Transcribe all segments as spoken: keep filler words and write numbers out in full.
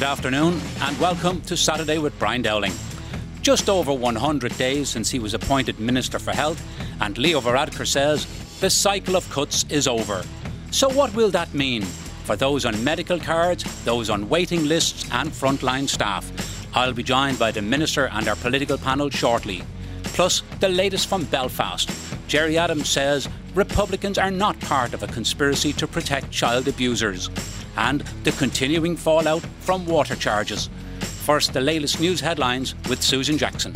Good afternoon and welcome to Saturday with Brian Dowling. Just over one hundred days since he was appointed Minister for Health, and Leo Varadkar says the cycle of cuts is over. So what will that mean for those on medical cards, those on waiting lists and frontline staff? I'll be joined by the Minister and our political panel shortly. Plus, the latest from Belfast. Gerry Adams says Republicans are not part of a conspiracy to protect child abusers. And the continuing fallout from water charges. First, the latest news headlines with Susan Jackson.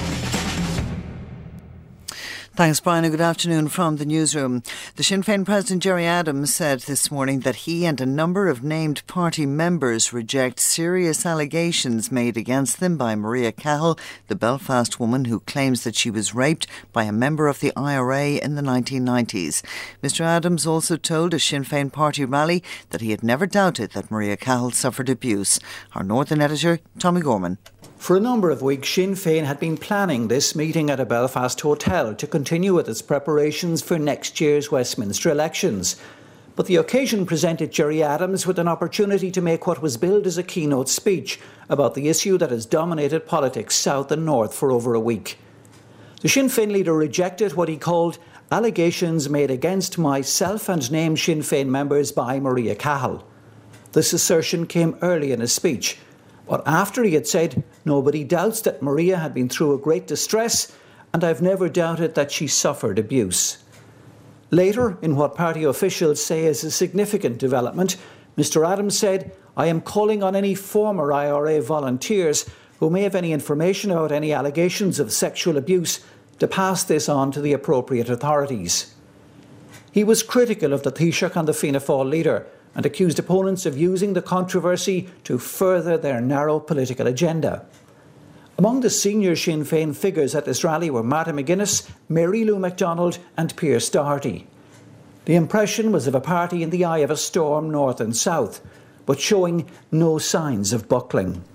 Thanks, Brian, and good afternoon from the newsroom. The Sinn Féin President Gerry Adams said this morning that he and a number of named party members reject serious allegations made against them by Maria Cahill, the Belfast woman who claims that she was raped by a member of the I R A in the nineteen nineties. Mister Adams also told a Sinn Féin party rally that he had never doubted that Maria Cahill suffered abuse. Our Northern editor, Tommy Gorman. For a number of weeks, Sinn Féin had been planning this meeting at a Belfast hotel to continue with its preparations for next year's Westminster elections. But the occasion presented Gerry Adams with an opportunity to make what was billed as a keynote speech about the issue that has dominated politics south and north for over a week. The Sinn Féin leader rejected what he called allegations made against myself and named Sinn Féin members by Maria Cahill. This assertion came early in his speech, but after he had said, nobody doubts that Maria had been through a great distress, and I've never doubted that she suffered abuse. Later, in what party officials say is a significant development, Mister Adams said, I am calling on any former I R A volunteers who may have any information about any allegations of sexual abuse to pass this on to the appropriate authorities. He was critical of the Taoiseach and the Fianna Fáil leader, and accused opponents of using the controversy to further their narrow political agenda. Among the senior Sinn Féin figures at this rally were Martha McGuinness, Mary Lou MacDonald and Pearse Doherty. The impression was of a party in the eye of a storm north and south, but showing no signs of buckling.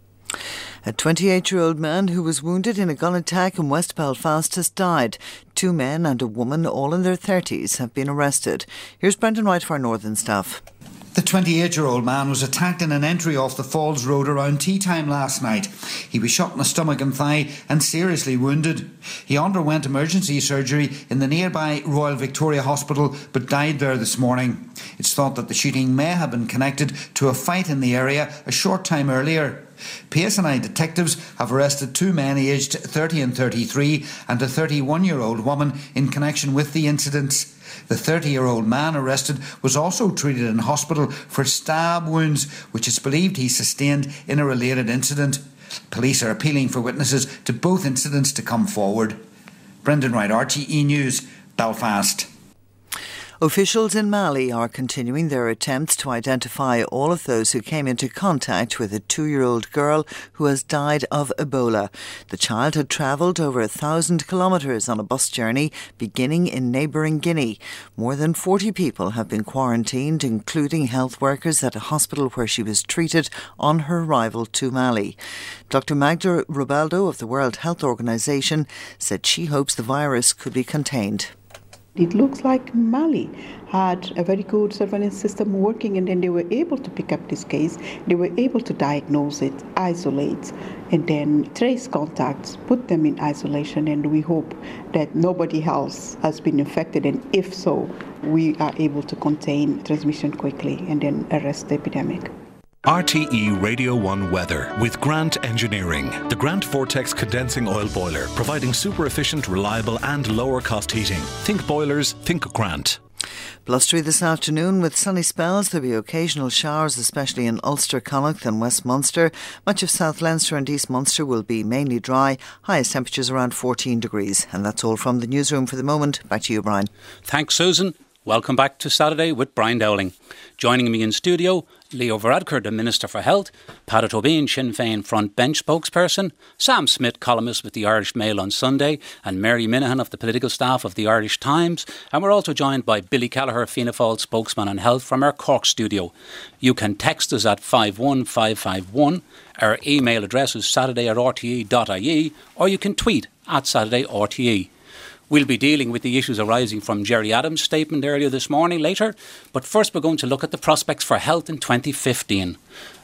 A twenty-eight-year-old man who was wounded in a gun attack in West Belfast has died. Two men and a woman, all in their thirties, have been arrested. Here's Brendan Wright for our Northern staff. The twenty-eight-year-old man was attacked in an entry off the Falls Road around tea time last night. He was shot in the stomach and thigh and seriously wounded. He underwent emergency surgery in the nearby Royal Victoria Hospital but died there this morning. It's thought that the shooting may have been connected to a fight in the area a short time earlier. P S N I detectives have arrested two men aged thirty and thirty-three and a thirty-one-year-old woman in connection with the incidents. The thirty-year-old man arrested was also treated in hospital for stab wounds, which is believed he sustained in a related incident. Police are appealing for witnesses to both incidents to come forward. Brendan Wright, R T E News, Belfast. Officials in Mali are continuing their attempts to identify all of those who came into contact with a two-year-old girl who has died of Ebola. The child had travelled over a thousand kilometres on a bus journey beginning in neighbouring Guinea. More than forty people have been quarantined, including health workers at a hospital where she was treated on her arrival to Mali. Doctor Magda Robaldo of the World Health Organization said she hopes the virus could be contained. It looks like Mali had a very good surveillance system working, and then they were able to pick up this case. They were able to diagnose it, isolate, and then trace contacts, put them in isolation, and we hope that nobody else has been infected, and if so, we are able to contain transmission quickly and then arrest the epidemic. R T E Radio one weather with Grant Engineering. The Grant Vortex condensing oil boiler, providing super efficient, reliable and lower cost heating. Think boilers, think Grant. Blustery this afternoon with sunny spells. There'll be occasional showers, especially in Ulster, Connacht and West Munster. Much of South Leinster and East Munster will be mainly dry. Highest temperatures around fourteen degrees. And that's all from the newsroom for the moment. Back to you, Brian. Thanks, Susan. Welcome back to Saturday with Brian Dowling. Joining me in studio, Leo Varadkar, the Minister for Health, Paddy Tobin, Sinn Féin front bench spokesperson, Sam Smith, columnist with the Irish Mail on Sunday, and Mary Minahan of the political staff of the Irish Times. And we're also joined by Billy Callagher, Fianna Fáil spokesman on health from our Cork studio. You can text us at five one five five one. Our email address is saturday at r t e dot i e, or you can tweet at Saturday R T E. We'll be dealing with the issues arising from Gerry Adams' statement earlier this morning later, but first we're going to look at the prospects for health in twenty fifteen.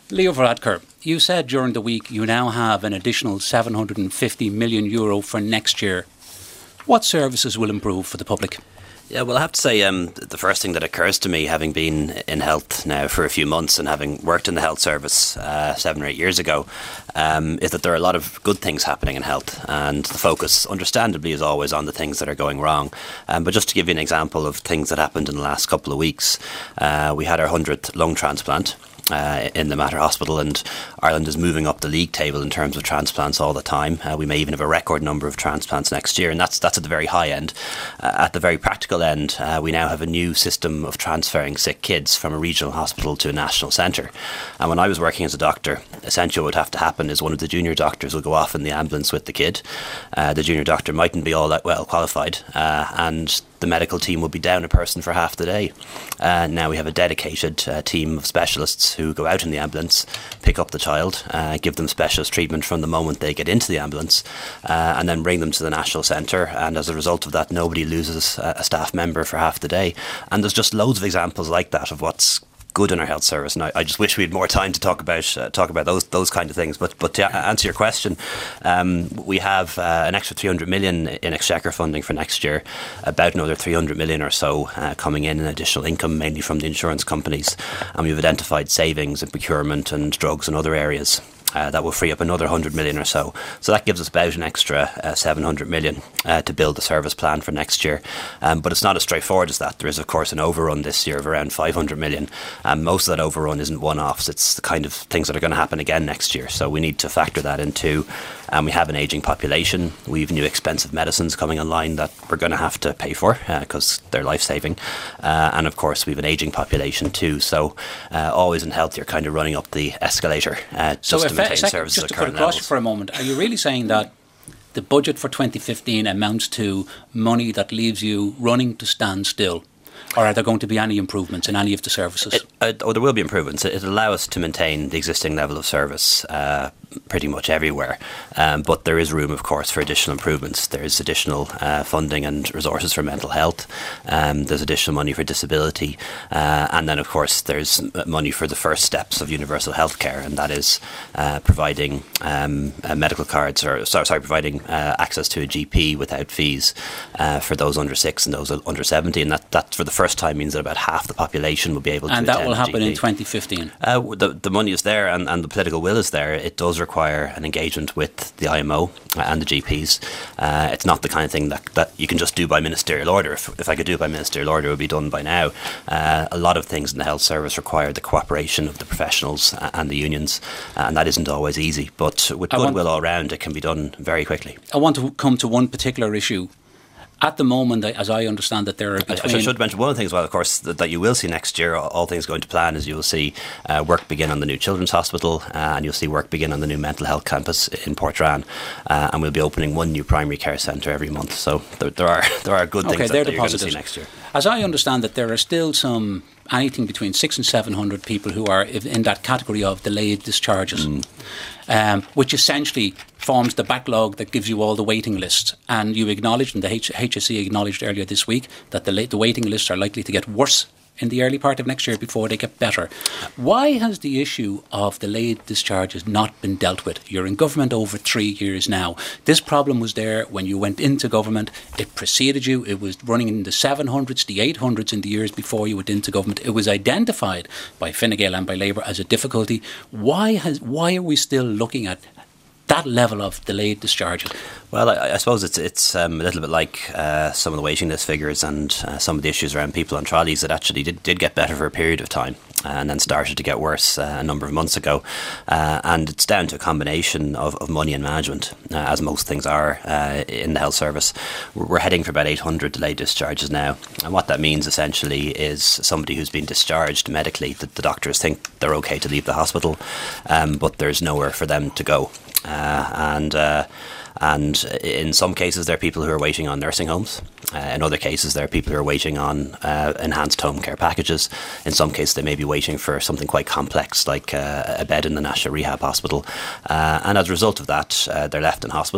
Leo Varadkar, you said during the week you now have an additional seven hundred fifty million euro for next year. What services will improve for the public? Yeah, well, I have to say um, the first thing that occurs to me, having been in health now for a few months and having worked in the health service uh, seven or eight years ago, um, is that there are a lot of good things happening in health, and the focus, understandably, is always on the things that are going wrong. Um, but just to give you an example of things that happened in the last couple of weeks, uh, we had our hundredth lung transplant Uh, in the Mater Hospital, and Ireland is moving up the league table in terms of transplants all the time. Uh, we may even have a record number of transplants next year, and that's that's at the very high end. Uh, at the very practical end, uh, we now have a new system of transferring sick kids from a regional hospital to a national centre. And when I was working as a doctor, essentially what would have to happen is one of the junior doctors will go off in the ambulance with the kid. Uh, the junior doctor mightn't be all that well qualified, uh, and the medical team will be down a person for half the day. Uh, now we have a dedicated uh, team of specialists who go out in the ambulance, pick up the child, uh, give them specialist treatment from the moment they get into the ambulance, uh, and then bring them to the national centre. And as a result of that, nobody loses a staff member for half the day. And there's just loads of examples like that of what's good in our health service, and I, I just wish we had more time to talk about uh, talk about those those kind of things. But but to answer your question, um, we have uh, an extra three hundred million in Exchequer funding for next year, about another three hundred million or so uh, coming in in additional income, mainly from the insurance companies, and we've identified savings in procurement and drugs and other areas. Uh, that will free up another one hundred million or so. So that gives us about an extra uh, seven hundred million uh, to build the service plan for next year. Um, but it's not as straightforward as that. There is, of course, an overrun this year of around five hundred million. And most of that overrun isn't one-offs. It's the kind of things that are going to happen again next year. So we need to factor that into. Um, we have an ageing population. We have new expensive medicines coming online that we're going to have to pay for because uh, they're life-saving. Uh, and, of course, we have an ageing population too. So uh, always in health, you're kind of running up the escalator uh, so just to maintain second, services just at to put current across levels. For a moment, are you really saying that the budget for twenty fifteen amounts to money that leaves you running to stand still? Or are there going to be any improvements in any of the services? It, uh, oh, there will be improvements. It will allow us to maintain the existing level of service uh, pretty much everywhere. Um, but there is room, of course, for additional improvements. There is additional uh, funding and resources for mental health. Um, there's additional money for disability. Uh, and then, of course, there's money for the first steps of universal health care, and that is uh, providing um, uh, medical cards, or sorry, sorry providing uh, access to a G P without fees uh, for those under six and those under seventy. And that, that for the first time means that about half the population will be able to and attend that will happen G P. in twenty fifteen. Uh, the, the money is there, and, and the political will is there. It does require an engagement with the I M O and the G Ps. Uh, it's not the kind of thing that, that you can just do by ministerial order. If, if I could do it by ministerial order, it would be done by now. Uh, a lot of things in the health service require the cooperation of the professionals and the unions, and that isn't always easy. But with I goodwill want, all round, it can be done very quickly. I want to come to one particular issue. At the moment, as I understand it, there are between... I should mention one of the things, well, of course, that, that you will see next year, all things going to plan, is you will see uh, work begin on the new Children's Hospital, uh, and you'll see work begin on the new mental health campus in Portrane, uh, and we'll be opening one new primary care centre every month. So there, there are there are good okay, things that, that that you're going to see next year. As I understand it, there are still some, anything between six and seven hundred people who are in that category of delayed discharges. Mm. Um, which essentially forms the backlog that gives you all the waiting lists. And you acknowledged, and the H- HSE acknowledged earlier this week, that the, la- the waiting lists are likely to get worse in the early part of next year before they get better. Why has the issue of delayed discharges not been dealt with? You're in government over three years now. This problem was there when you went into government. It preceded you. It was running in the seven hundreds, the eight hundreds in the years before you went into government. It was identified by Fine Gael and by Labour as a difficulty. Why has why are we still looking at that level of delayed discharges? Well, I, I suppose it's it's um, a little bit like uh, some of the waiting list figures and uh, some of the issues around people on trolleys that actually did, did get better for a period of time and then started to get worse uh, a number of months ago. Uh, and it's down to a combination of, of money and management, uh, as most things are uh, in the health service. We're, we're heading for about eight hundred delayed discharges now. And what that means essentially is somebody who's been discharged medically, that the doctors think they're okay to leave the hospital, um, but there's nowhere for them to go. Uh, and uh, and in some cases there are people who are waiting on nursing homes. Uh, in other cases there are people who are waiting on uh, enhanced home care packages. In some cases they may be waiting for something quite complex like uh, a bed in the National Rehab Hospital. Uh, and as a result of that uh, they're left in hospital.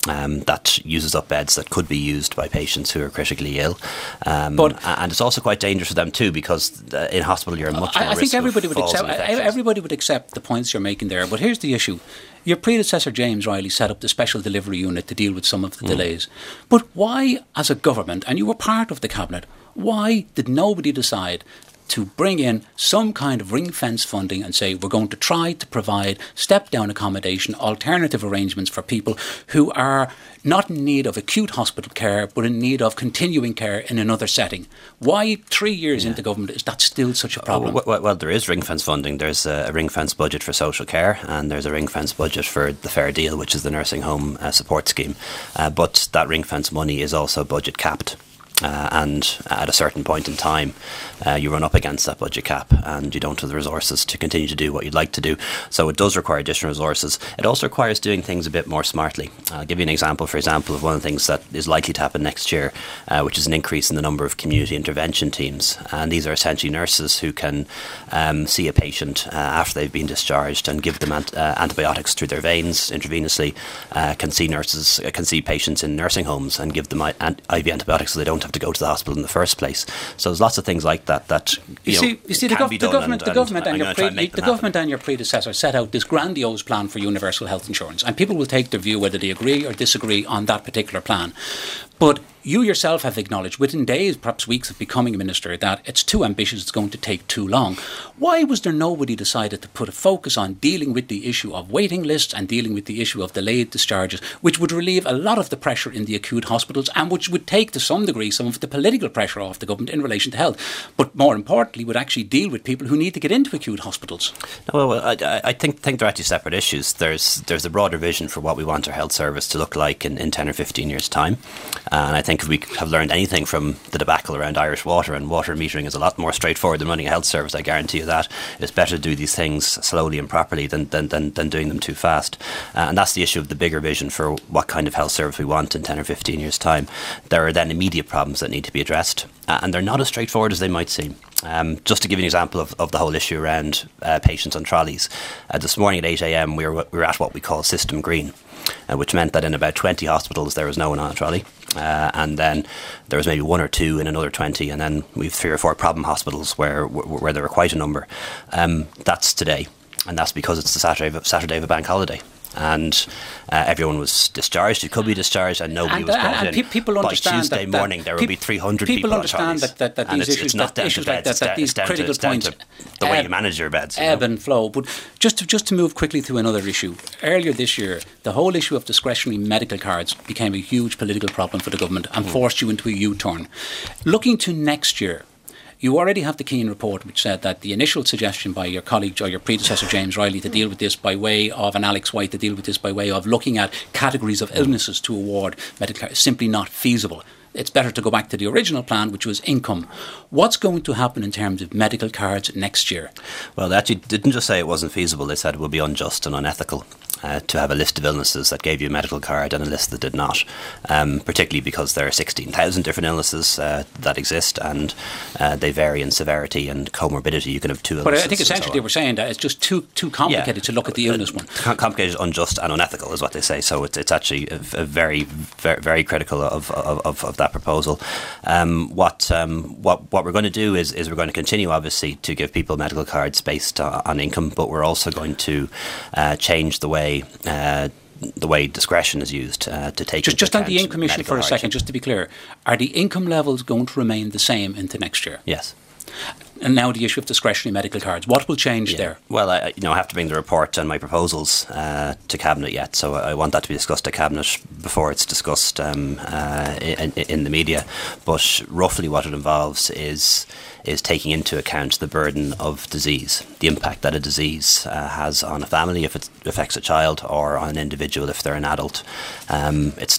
Um, that uses up beds that could be used by patients who are critically ill. Um, but, and it's also quite dangerous for them too, because uh, in hospital you're much more I, I think everybody would accept infections. everybody would accept the points you're making there. But here's the issue. Your predecessor, James Riley, set up the special delivery unit to deal with some of the mm. delays. But why, as a government, and you were part of the cabinet, why did nobody decide to bring in some kind of ring-fence funding and say we're going to try to provide step-down accommodation, alternative arrangements for people who are not in need of acute hospital care but in need of continuing care in another setting? Why, three years yeah. into government, is that still such a problem? Uh, well, well, there is ring-fence funding. There's a ring-fence budget for social care, and there's a ring-fence budget for the Fair Deal, which is the nursing home uh, support scheme. Uh, but that ring-fence money is also budget capped. Uh, and at a certain point in time, uh, you run up against that budget cap and you don't have the resources to continue to do what you'd like to do. So it does require additional resources. It also requires doing things a bit more smartly. I'll give you an example, for example, of one of the things that is likely to happen next year, uh, which is an increase in the number of community intervention teams. And these are essentially nurses who can um, see a patient uh, after they've been discharged and give them ant- uh, antibiotics through their veins intravenously, uh, can see nurses, uh, can see patients in nursing homes and give them I- I V antibiotics so they don't have to go to the hospital in the first place. So there's lots of things like that that you, you know, see, you see the, gov- the government, and, the government, and, and your pre- the government and your predecessor set out this grandiose plan for universal health insurance, and people will take their view whether they agree or disagree on that particular plan. But you yourself have acknowledged within days, perhaps weeks of becoming a minister, that it's too ambitious, it's going to take too long. Why was there nobody decided to put a focus on dealing with the issue of waiting lists and dealing with the issue of delayed discharges, which would relieve a lot of the pressure in the acute hospitals and which would take to some degree some of the political pressure off the government in relation to health, but more importantly would actually deal with people who need to get into acute hospitals? No, well, I, I think think they're actually separate issues. There's there's a broader vision for what we want our health service to look like in, in ten or fifteen years' time. Uh, and I think if we have learned anything from the debacle around Irish Water, and water metering is a lot more straightforward than running a health service, I guarantee you that. It's better to do these things slowly and properly than than, than, than doing them too fast. Uh, and that's the issue of the bigger vision for what kind of health service we want in ten or fifteen years' time. There are then immediate problems that need to be addressed, uh, and they're not as straightforward as they might seem. Um, just to give you an example of, of the whole issue around uh, patients on trolleys, uh, this morning at eight a.m. we were, we were at what we call System Green, uh, which meant that in about twenty hospitals there was no one on a trolley. Uh, and then there was maybe one or two in another twenty, and then we've three or four problem hospitals where where there were quite a number. Um, that's today, and that's because it's the Saturday of, Saturday of a bank holiday. And uh, everyone was discharged who could be discharged, and nobody and, was uh, brought and in. Pe- people By understand Tuesday that, morning, that there pe- will be three hundred people people on understand trolleys. that, that, that and these it's, issues, it's not that, issues like that, that these critical to, points, to the way ebb, you manage your beds, ebb you know? and flow. But just to, just to move quickly to another issue, earlier this year, the whole issue of discretionary medical cards became a huge political problem for the government and mm. forced you into a U-turn. Looking to next year, you already have the Keane report, which said that the initial suggestion by your colleague or your predecessor James Riley to deal with this by way of, and Alex White to deal with this by way of looking at categories of illnesses to award medical care is simply not feasible. It's better to go back to the original plan, which was income. What's going to happen in terms of medical cards next year? Well, they actually didn't just say it wasn't feasible, they said it would be unjust and unethical. Uh, to have a list of illnesses that gave you a medical card and a list that did not, um, particularly because there are sixteen thousand different illnesses uh, that exist, and uh, they vary in severity and comorbidity. You can have two illnesses. But I think essentially so they were saying that it's just too too complicated yeah. to look at the illness one. Uh, complicated, unjust and unethical is what they say. So it's, it's actually a, a very, very, very critical of, of, of that proposal. Um, what um, what what we're going to do is, is we're going to continue, obviously, to give people medical cards based on, on income, but we're also going to uh, change the way Uh, the way discretion is used uh, to take just, just on the income issue for a hardship. second, just to be clear, are the income levels going to remain the same into next year? Yes. And now the issue of discretionary medical cards, what will change yeah. there? Well, I, you know, I have to bring the report and my proposals uh, to Cabinet yet, so I want that to be discussed at Cabinet before it's discussed um, uh, in, in the media. But roughly what it involves is is taking into account the burden of disease, the impact that a disease uh, has on a family if it affects a child, or on an individual if they're an adult. Um, it's not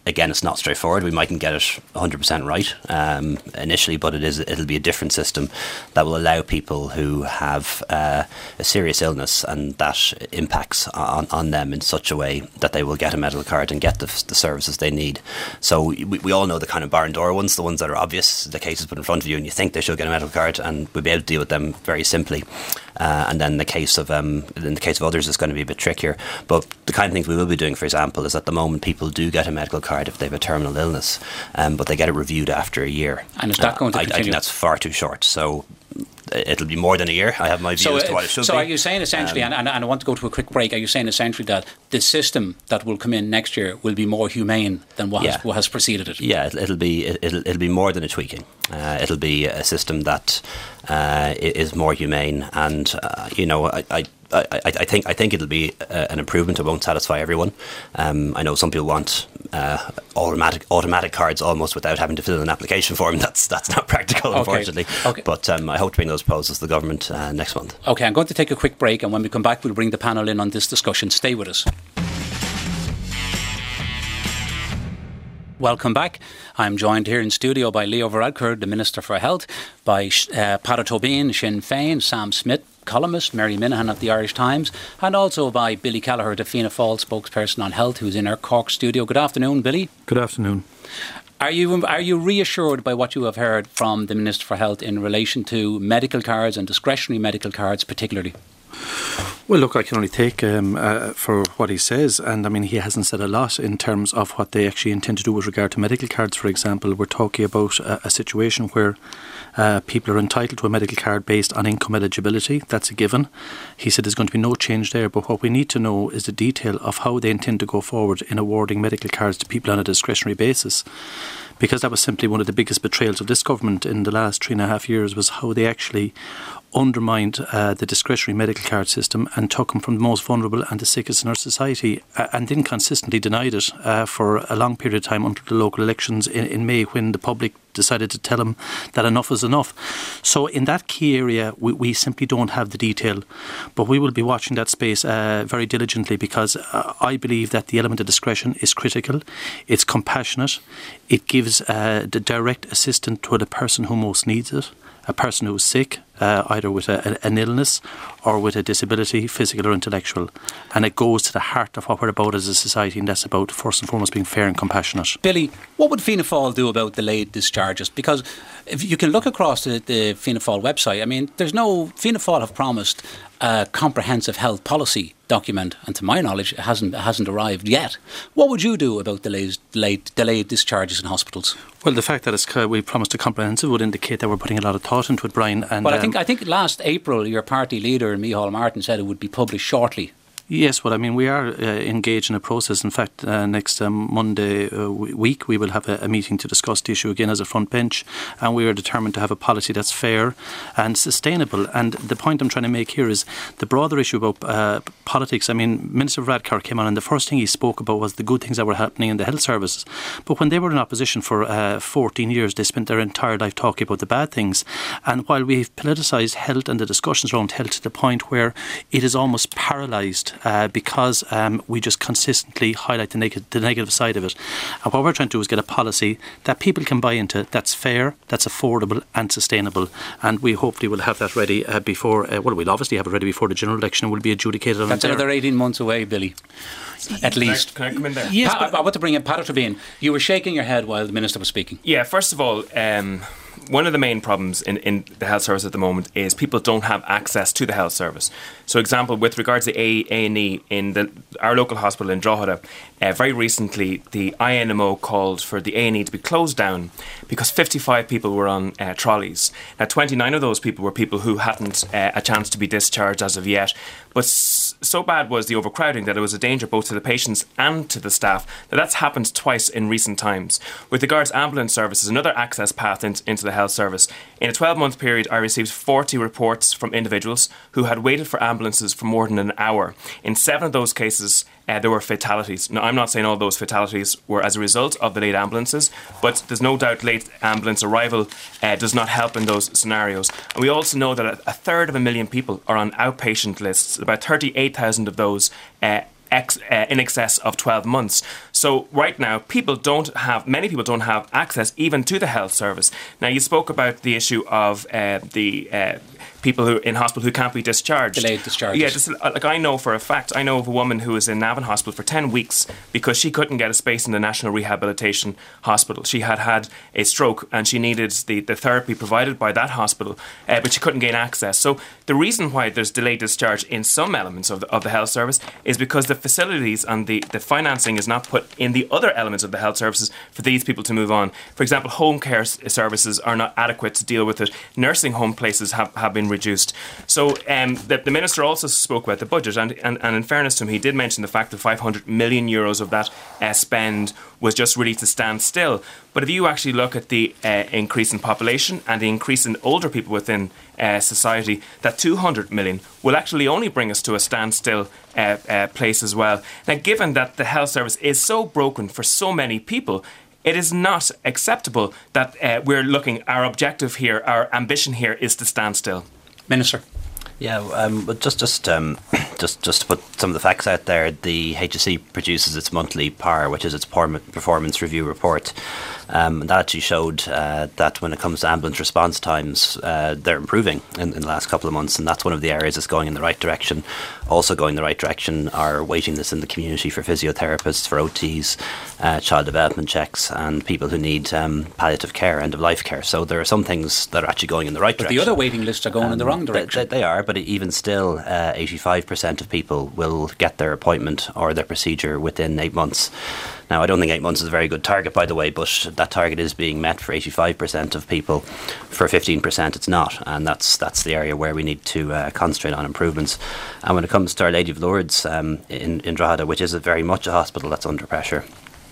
again, it's not straightforward. We mightn't get it one hundred percent right um, initially, but it is, it'll be a different system that will allow people who have uh, a serious illness and that impacts on, on them in such a way that they will get a medical card and get the, the services they need. So we, we all know the kind of bar and door ones, the ones that are obvious, the cases put in front of you and you think they should get a medical card, and we'll be able to deal with them very simply. Uh, and then the case of um, in the case of others, it's going to be a bit trickier. But the kind of things we will be doing, for example, is at the moment people do get a medical card if they have a terminal illness, um, but they get it reviewed after a year. And is that going to uh, continue? I, I think that's far too short. So it'll be more than a year. I have my view so, as to what it should so be. So are you saying essentially, um, and, and, and I want to go to a quick break, are you saying essentially that the system that will come in next year will be more humane than what, yeah. has, what has preceded it? Yeah, it'll, it'll be it'll, it'll be more than a tweaking. Uh, it'll be a system that uh, is more humane, and uh, you know, I, I I, I think I think it'll be uh, an improvement. It won't satisfy everyone. Um, I know some people want uh, automatic automatic cards almost without having to fill in an application form. That's that's not practical, okay. unfortunately. Okay. But um, I hope to bring those proposals to the government uh, next month. Okay, I'm going to take a quick break, and when we come back, we'll bring the panel in on this discussion. Stay with us. Welcome back. I'm joined here in studio by Leo Varadkar, the Minister for Health, by uh, Peadar Tóibín, Sinn Féin, Sam Smith, columnist, Mary Minahan of the Irish Times, and also by Billy Kelleher, the Fianna Fáil spokesperson on health, who's in our Cork studio. Good afternoon, Billy. Good afternoon. Are you are you reassured by what you have heard from the Minister for Health in relation to medical cards and discretionary medical cards particularly? Well, look, I can only take um, uh, for what he says, and I mean, he hasn't said a lot in terms of what they actually intend to do with regard to medical cards, for example. We're talking about a, a situation where uh, people are entitled to a medical card based on income eligibility. That's a given. He said there's going to be no change there, but what we need to know is the detail of how they intend to go forward in awarding medical cards to people on a discretionary basis. Because that was simply one of the biggest betrayals of this government in the last three and a half years, was how they actually undermined uh, the discretionary medical card system and took them from the most vulnerable and the sickest in our society, uh, and then consistently denied it uh, for a long period of time until the local elections in, in May, when the public decided to tell them that enough is enough. So in that key area, we, we simply don't have the detail, but we will be watching that space uh, very diligently, because uh, I believe that the element of discretion is critical. It's compassionate. It gives uh, the direct assistance to the person who most needs it, a person who's sick, uh, either with a, an illness or with a disability, physical or intellectual. And it goes to the heart of what we're about as a society, and that's about, first and foremost, being fair and compassionate. Billy, what would Fianna Fáil do about delayed discharges? Because if you can look across the, the Fianna Fáil website, I mean, there's no... Fianna Fáil have promised a comprehensive health policy document, and to my knowledge, it hasn't, it hasn't arrived yet. What would you do about delays, delayed, delayed discharges in hospitals? Well, the fact that it's, uh, we promised a comprehensive would indicate that we're putting a lot of thought into it, Brian. And, well, I um, think I think last April your party leader, Micheál Martin, said it would be published shortly. Yes, well, I mean, we are uh, engaged in a process. In fact, uh, next um, Monday uh, week, we will have a, a meeting to discuss the issue again as a front bench, and we are determined to have a policy that's fair and sustainable. And the point I'm trying to make here is the broader issue about uh, politics. I mean, Minister Varadkar came on, and the first thing he spoke about was the good things that were happening in the health services. But when they were in opposition for uh, fourteen years, they spent their entire life talking about the bad things. And while we've politicised health and the discussions around health to the point where it is almost paralysed, Uh, because um, we just consistently highlight the, neg- the negative side of it. And what we're trying to do is get a policy that people can buy into, that's fair, that's affordable and sustainable. And we hopefully will have that ready uh, before, uh, well, we'll obviously have it ready before the general election and will be adjudicated on That's it another eighteen months away, Billy. At can least. I, can I come in there? Yes, pa- I want to bring in Peadar Tóibín. You were shaking your head while the Minister was speaking. Yeah, first of all, um, one of the main problems in, in the health service at the moment is people don't have access to the health service. So, example, with regards to A and E in the, our local hospital in Drogheda, uh, very recently the I N M O called for the A and E to be closed down because fifty-five people were on uh, trolleys. Now, twenty-nine of those people were people who hadn't uh, a chance to be discharged as of yet. But s- so bad was the overcrowding that it was a danger both to the patients and to the staff. Now, that's happened twice in recent times. With regards to ambulance services, another access path in, into the health service. In a twelve-month period, I received forty reports from individuals who had waited for ambulances for more than an hour. In seven of those cases, uh, there were fatalities. Now, I'm not saying all those fatalities were as a result of the late ambulances, but there's no doubt late ambulance arrival uh, does not help in those scenarios. And we also know that a, a third of a million people are on outpatient lists, about thirty-eight thousand of those uh, Ex, uh, in excess of twelve months. So right now, people don't have, many people don't have access even to the health service. Now, you spoke about the issue of uh, the uh, people who in hospital who can't be discharged. Delayed discharge. Yeah, just, like I know for a fact, I know of a woman who was in Navan Hospital for ten weeks because she couldn't get a space in the National Rehabilitation Hospital. She had had a stroke and she needed the, the therapy provided by that hospital, uh, but she couldn't gain access. So the reason why there's delayed discharge in some elements of the, of the health service is because the facilities and the, the financing is not put in the other elements of the health services for these people to move on. For example, home care s- services are not adequate to deal with it. Nursing home places have, have been reduced. So um, the, the Minister also spoke about the budget, and, and, and in fairness to him, he did mention the fact that five hundred million euros of that uh, spend was just really to stand still. But if you actually look at the uh, increase in population and the increase in older people within uh, society, that two hundred million will actually only bring us to a standstill uh, uh, place as well. Now, given that the health service is so broken for so many people, it is not acceptable that uh, we're looking, our objective here, our ambition here is to stand still. Minister. Yeah, um, but just just um, just just to put some of the facts out there, the H S E produces its monthly P A R, which is its performance review report. Um, and that actually showed uh, that when it comes to ambulance response times, uh, they're improving in, in the last couple of months, and that's one of the areas that's going in the right direction. Also going in the right direction are waiting lists in the community for physiotherapists, for O Ts, uh, child development checks, and people who need um, palliative care, end-of-life care. So there are some things that are actually going in the right but direction. But the other waiting lists are going um, in the wrong direction. They, they are, but even still, uh, eighty-five percent of people will get their appointment or their procedure within eight months. Now, I don't think eight months is a very good target, by the way, but that target is being met for eighty-five percent of people. For fifteen percent, it's not, and that's that's the area where we need to uh, concentrate on improvements. And when it comes to Our Lady of Lourdes um, in, in Drogheda, which is a very much a hospital that's under pressure,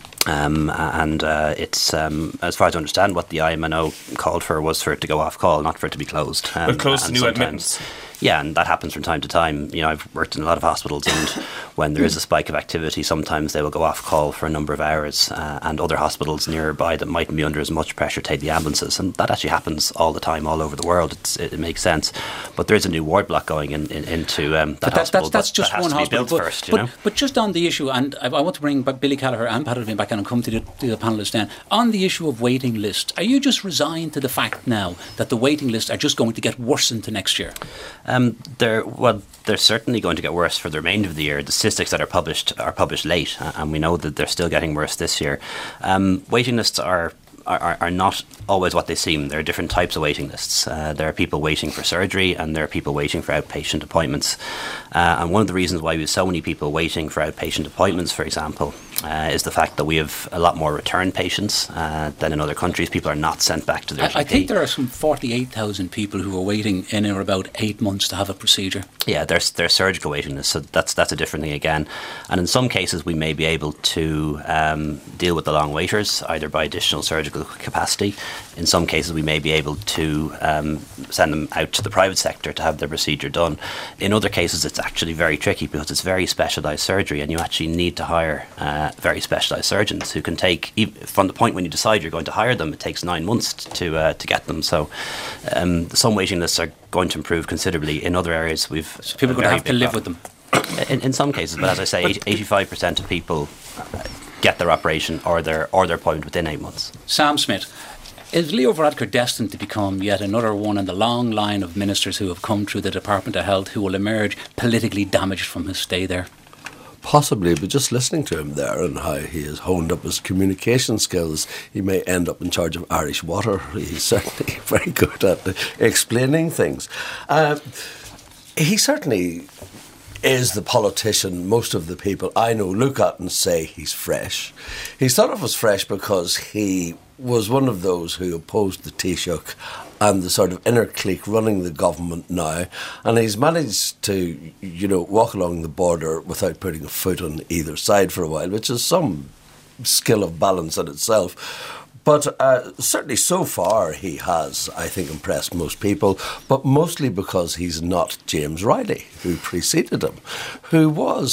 Um, and uh, it's, um, as far as I understand, what the I M N O called for was for it to go off call, not for it to be closed. Um, but closed to new admittance. Yeah, and that happens from time to time. You know, I've worked in a lot of hospitals, and when there is a spike of activity, sometimes they will go off call for a number of hours, uh, and other hospitals nearby that mightn't be under as much pressure take the ambulances, and that actually happens all the time, all over the world. It's, it, it makes sense. But there is a new ward block going in, in, into um, that but that, hospital. That's, that's but just that has one to be hospital. built But, first, you but, know? but just on the issue, and I, I want to bring Billy Callagher and Pat O'Dwyer back and come to the, to the panellists then. On the issue of waiting lists, are you just resigned to the fact now that the waiting lists are just going to get worse into next year? Um, they're well, they're certainly going to get worse for the remainder of the year. The statistics that are published are published late, and we know that they're still getting worse this year. Um, waiting lists are. Are, are not always what they seem. There are different types of waiting lists. Uh, there are people waiting for surgery, and there are people waiting for outpatient appointments. Uh, and one of the reasons why we have so many people waiting for outpatient appointments, for example, uh, is the fact that we have a lot more return patients uh, than in other countries. People are not sent back to their I, G P. I think there are some forty-eight thousand people who are waiting in or about eight months to have a procedure. Yeah, there's there's surgical waiting lists, so that's that's a different thing again. And in some cases, we may be able to um, deal with the long waiters either by additional surgical capacity. In some cases, we may be able to um, send them out to the private sector to have their procedure done. In other cases, it's actually very tricky because it's very specialised surgery, and you actually need to hire uh, very specialised surgeons who can take, from the point when you decide you're going to hire them, it takes nine months to uh, to get them. So um, some waiting lists are going to improve considerably. In other areas, we've so people are going to have to live problem. with them. In, in some cases, but as I say, eighty-five percent of people get their operation or their or their appointment within eight months. Sam Smith, is Leo Varadkar destined to become yet another one in the long line of ministers who have come through the Department of Health who will emerge politically damaged from his stay there? Possibly, but just listening to him there and how he has honed up his communication skills, he may end up in charge of Irish Water. He's certainly very good at explaining things. Uh, he certainly is the politician most of the people I know look at and say he's fresh. He's thought of as fresh because he was one of those who opposed the Taoiseach and the sort of inner clique running the government now, and he's managed to, you know, walk along the border without putting a foot on either side for a while, which is some skill of balance in itself. But uh, certainly so far he has, I think, impressed most people, but mostly because he's not James Riley, who preceded him, who was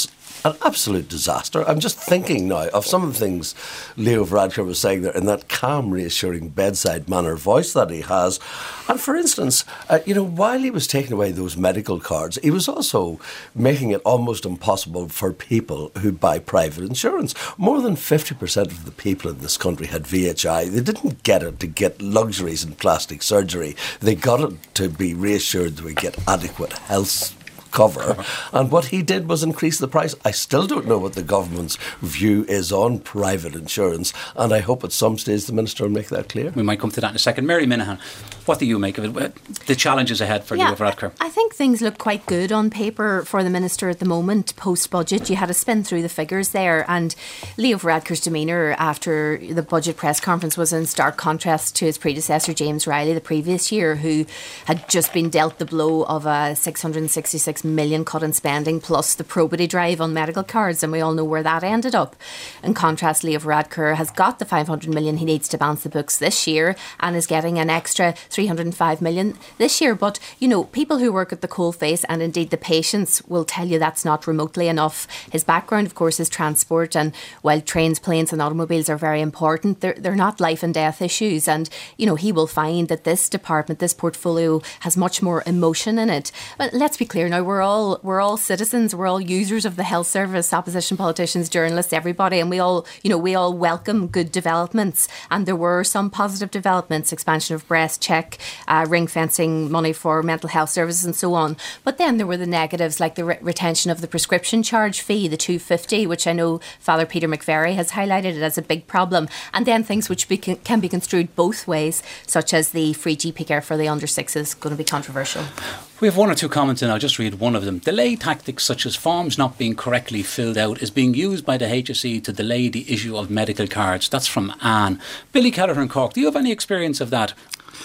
an absolute disaster. I'm just thinking now of some of the things Leo Varadkar was saying there in that calm, reassuring bedside manner voice that he has. And for instance, uh, you know, while he was taking away those medical cards, he was also making it almost impossible for people who buy private insurance. More than fifty percent of the people in this country had V H I. They didn't get it to get luxuries in plastic surgery. They got it to be reassured that we get adequate health cover, and what he did was increase the price. I still don't know what the government's view is on private insurance, and I hope at some stage the Minister will make that clear. We might come to that in a second. Mary Minahan, what do you make of it? The challenges ahead for yeah, Leo Varadkar? I think things look quite good on paper for the Minister at the moment, post-budget. You had to spin through the figures there, and Leo Varadkar's demeanour after the budget press conference was in stark contrast to his predecessor, James Riley, the previous year, who had just been dealt the blow of a six hundred sixty-six million cut in spending plus the probity drive on medical cards, and we all know where that ended up. In contrast, Leo Varadkar has got the five hundred million he needs to balance the books this year and is getting an extra three hundred five million this year. But, you know, people who work at the coalface, and indeed the patients, will tell you that's not remotely enough. His background, of course, is transport, and while trains, planes and automobiles are very important, they're, they're not life and death issues. And, you know, he will find that this department, this portfolio, has much more emotion in it. But let's be clear now, we're all we're all citizens, we're all users of the health service, opposition politicians, journalists, everybody, and we all, you know, we all welcome good developments. And there were some positive developments, expansion of breast check, uh, ring fencing money for mental health services and so on. But then there were the negatives, like the re- retention of the prescription charge fee, the two hundred fifty, which I know Father Peter McVerry has highlighted it as a big problem. And then things which be, can be construed both ways, such as the free G P care for the under sixes, going to be controversial. We have one or two comments and I'll just read one of them. Delay tactics such as forms not being correctly filled out is being used by the H S E to delay the issue of medical cards. That's from Anne. Billy Kelleher in Cork, do you have any experience of that?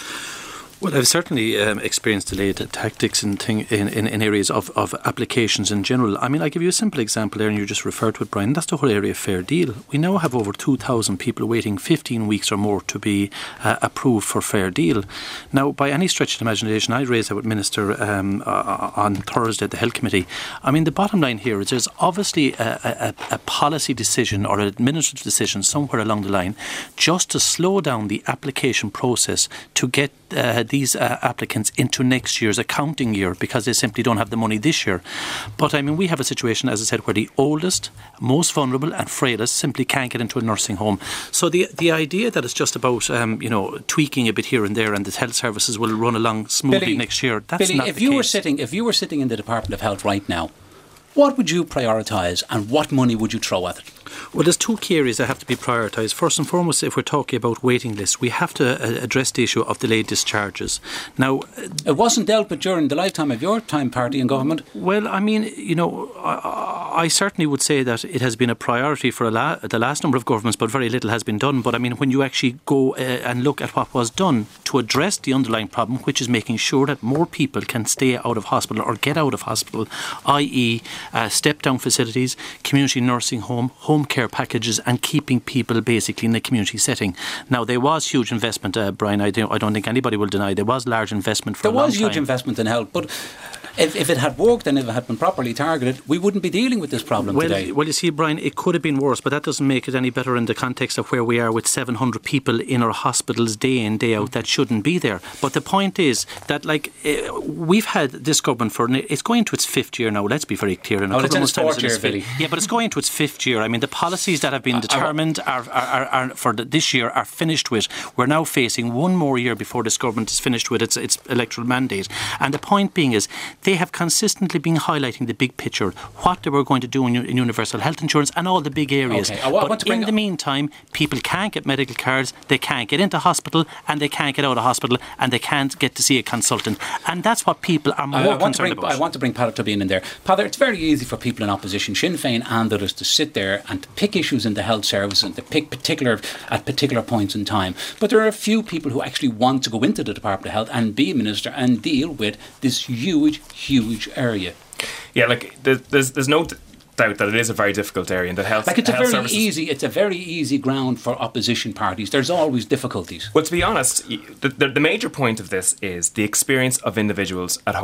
Well, I've certainly um, experienced delayed tactics in, thing, in, in, in areas of, of applications in general. I mean, I'll give you a simple example there, and you just referred to it, Brian. That's the whole area of Fair Deal. We now have over two thousand people waiting fifteen weeks or more to be uh, approved for Fair Deal. Now, by any stretch of the imagination, I raised that with Minister um, uh, on Thursday at the Health Committee. I mean, the bottom line here is there's obviously a, a, a policy decision or an administrative decision somewhere along the line just to slow down the application process to get uh, these uh, applicants into next year's accounting year, because they simply don't have the money this year. But I mean, we have a situation, as I said, where the oldest, most vulnerable and frailest simply can't get into a nursing home. So the the idea that it's just about um, you know tweaking a bit here and there and the health services will run along smoothly Billy, next year, that's Billy, not if the you case. were sitting if you were sitting in the Department of Health right now, what would you prioritise and what money would you throw at it? Well, there's two key areas that have to be prioritised. First and foremost, if we're talking about waiting lists, we have to uh, address the issue of delayed discharges. Now, it wasn't dealt with during the lifetime of your time party in government. Well, I mean, you know, I, I certainly would say that it has been a priority for a la- the last number of governments, but very little has been done. But I mean, when you actually go uh, and look at what was done to address the underlying problem, which is making sure that more people can stay out of hospital or get out of hospital, that is, uh, step-down facilities, community nursing home, home care packages, and keeping people basically in a community setting. Now, there was huge investment, uh, Brian, I don't, I don't think anybody will deny there was large investment for there a long time. There was huge investment in health, but if, if it had worked and if it had been properly targeted, we wouldn't be dealing with this problem well, today. Well, you see, Brian, it could have been worse, but that doesn't make it any better in the context of where we are with seven hundred people in our hospitals day in, day out that shouldn't be there. But the point is that, like, uh, we've had this government for, it's going into its fifth year now, let's be very clear. In a oh, couple it's in its fourth year, its Billy. Yeah, but it's going into its fifth year. I mean, the policies that have been determined are, are, are, are for the, this year are finished with. We're now facing one more year before this government is finished with its, its electoral mandate. And the point being is, they have consistently been highlighting the big picture, what they were going to do in, in universal health insurance and all the big areas. Okay. I want but to bring in the meantime, people can't get medical cards, they can't get into hospital, and they can't get out of hospital, and they can't get to see a consultant. And that's what people are more I, I want concerned to bring, about. I want to bring Peadar Tóibín in there. Peadar, it's very easy for people in opposition, Sinn Féin and others, to sit there and to pick issues in the health service and to pick particular at particular points in time. But there are a few people who actually want to go into the Department of Health and be a minister and deal with this huge, huge area. Yeah, like there's there's no doubt that it is a very difficult area, and that health like it's a health very services easy it's a very easy ground for opposition parties. There's always difficulties. Well, to be honest, the, the, the major point of this is the experience of individuals at home.